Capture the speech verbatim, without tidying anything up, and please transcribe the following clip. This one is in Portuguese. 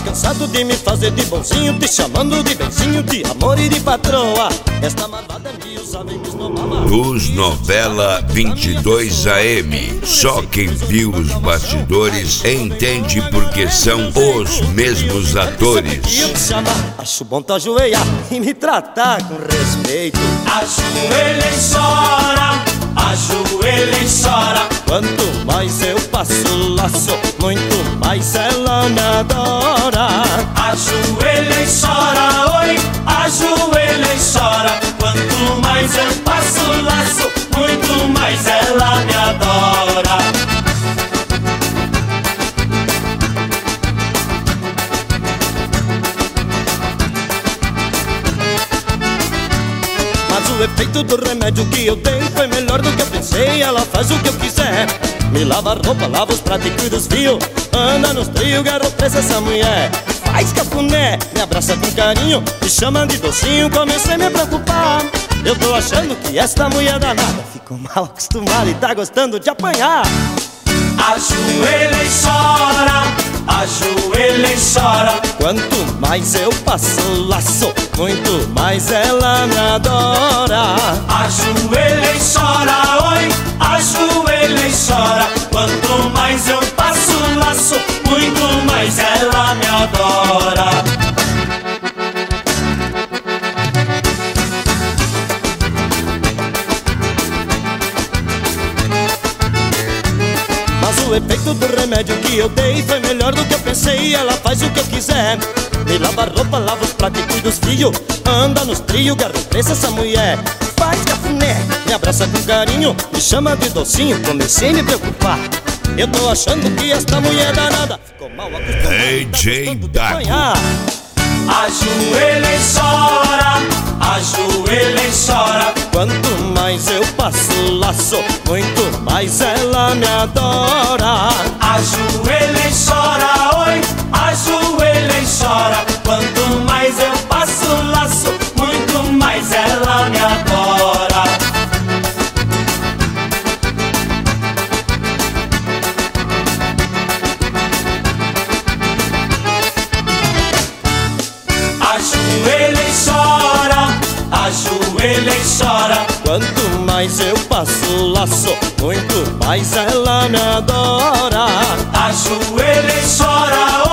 cansado de me fazer de bonzinho, te chamando de benzinho, de amor e de patroa. Esta malvada me usava e me esnobava. Luz Novela vinte e dois A M. Só quem viu os bastidores entende porque são os mesmos atores. Acho bom tu ajoelhar e me tratar com respeito. Ajoelha e chora, ajoelha e chora. Quanto mais eu passo o laço, muito mais ela me adora. Ajoelha e chora, oi, ajoelha e chora. Quanto mais eu passo o laço, muito mais ela me adora. Mas o efeito do remédio que eu dei foi melhor do que eu pensei. Ela faz o que eu quiser, me lava a roupa, lava os pratos e cuida dos fios. Anda nos trios, garro presa essa mulher. Faz cafuné, me abraça com carinho, me chama de docinho. Comecei a me preocupar, eu tô achando que esta mulher danada ficou mal acostumada e tá gostando de apanhar. Ajoelha e chora, ajoelha e chora. Quanto mais eu passo o laço, muito mais ela me adora. Ajoelha e chora, oi, ajoelha e chora. Quanto mais eu passo o laço, muito mais ela me adora. O efeito do remédio que eu dei foi melhor do que eu pensei. Ela faz o que eu quiser, me lava a roupa, lava os pratos e cuida dos filhos. Anda nos trios, garro presa essa mulher. Faz cafuné, me abraça com carinho, me chama de docinho. Comecei a me preocupar, eu tô achando que esta mulher danada ficou mal acostumada. D J Dago. Ajoelha e chora, ajoelha e chora. Quanto mais eu passo o laço, muito mais ela me adora. Ajoelha e chora, oi, ajoelha e chora. Quanto mais eu passo o laço, muito mais ela me adora. Ajoelha e chora, ajoelha e chora. Quanto mais eu passo o laço, muito mais ela me adora. Ajoelha e chora,